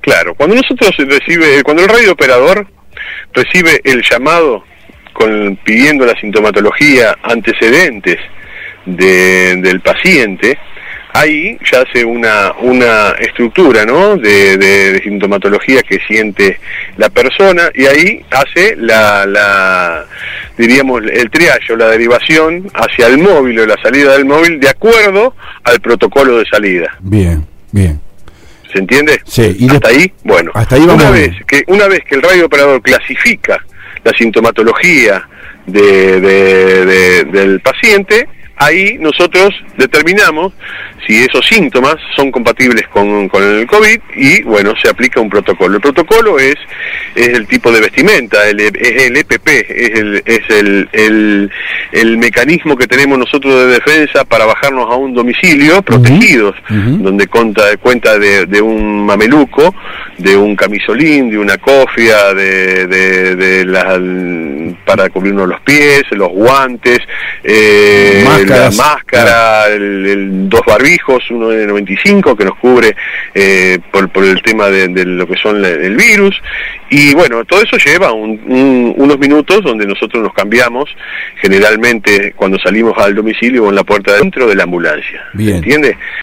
Claro, cuando cuando el radiooperador recibe el llamado pidiendo la sintomatología, antecedentes del paciente, ahí ya hace una estructura, ¿no?, de sintomatología que siente la persona, y ahí hace diríamos, el triage o la derivación hacia el móvil o la salida del móvil de acuerdo al protocolo de salida. Bien, bien. ¿Se entiende? Sí. ¿Y hasta ahí? Bueno, hasta ahí vamos. Una vez que el radiooperador clasifica la sintomatología del paciente, ahí nosotros determinamos si esos síntomas son compatibles con el COVID y, bueno, se aplica un protocolo. El protocolo es el tipo de vestimenta, es el EPP, es el mecanismo que tenemos nosotros de defensa para bajarnos a un domicilio protegidos, donde cuenta de un mameluco, de un camisolín, de una cofia, para cubrirnos los pies, los guantes, la máscara, dos barbijos, uno de 95 que nos cubre por el tema de lo que son el virus, y bueno, todo eso lleva unos minutos donde nosotros nos cambiamos, generalmente cuando salimos al domicilio o en la puerta de dentro de la ambulancia. ¿Se entiende?